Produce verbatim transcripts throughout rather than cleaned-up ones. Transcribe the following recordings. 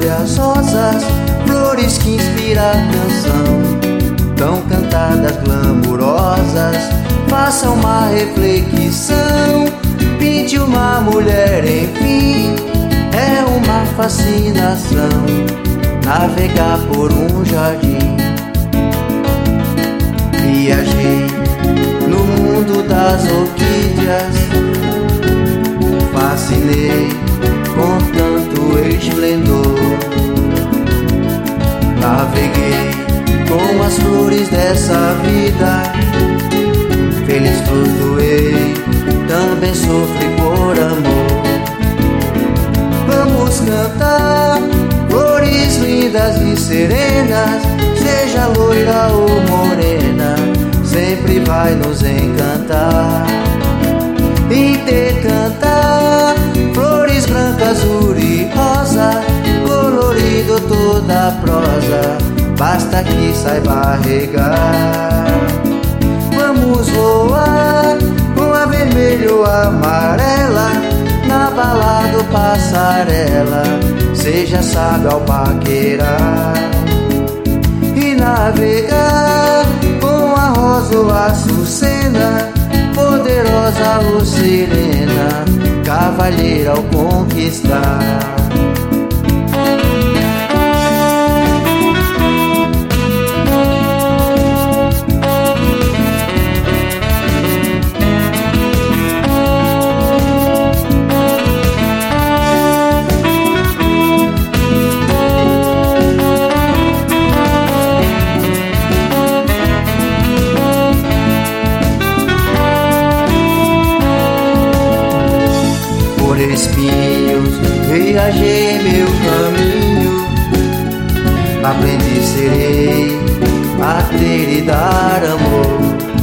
folhas rosas, flores que inspiram a canção, tão cantadas, glamurosas. Faça uma reflexão, pinte uma mulher, enfim, é uma fascinação navegar por um jardim. Viajei no mundo das orquídeas, fascinei com tanto esplendor. Naveguei com as flores dessa vida, feliz flutuei, também sofri por amor. Vamos cantar flores lindas e serenas, seja loira ou morena, sempre vai nos encantar. E te cantar flores brancas, azul e rosa, colorido toda a prosa, basta que saiba regar. Vamos voar com a vermelho amarela, na balada passarela, seja sábio ao paquerar. E navegar com a rosa ou a açucena, poderosa ou serena, cavalheira ao conquistar. Por espinhos viajei meu caminho, aprendi serei a ter e dar amor.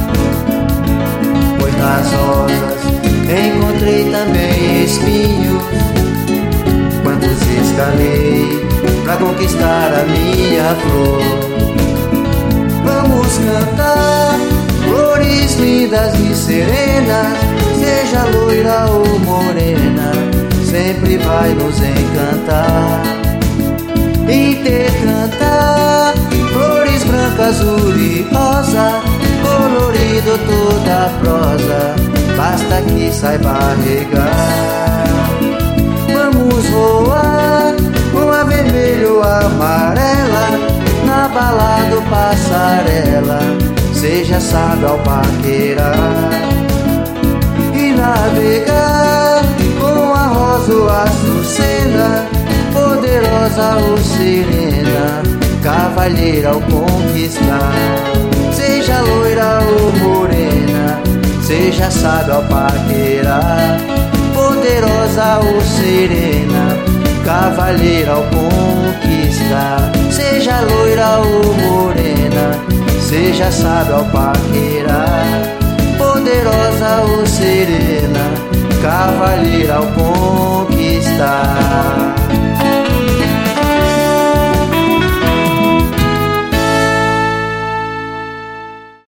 Pois nas rosas encontrei também espinhos, quantos escalei pra conquistar a minha flor. Vamos cantar flores lindas e serenas, seja loira ou morena, sempre vai nos encantar. E te cantar flores brancas, azul e rosa, colorido toda a prosa, basta que saiba regar. Vamos voar com a vermelho amarela, na balada passarela, seja sábio ao paquerar. E navegar com a rosa ou a açucena, poderosa ou serena, cavalheira ao conquistar. Seja loira ou morena, seja sábio ao paquerar, poderosa ou serena, cavalheira ao conquistar. Seja loira ou morena, seja sábio ao paquerar, poderosa ou serena, cavalheira ao conquistar.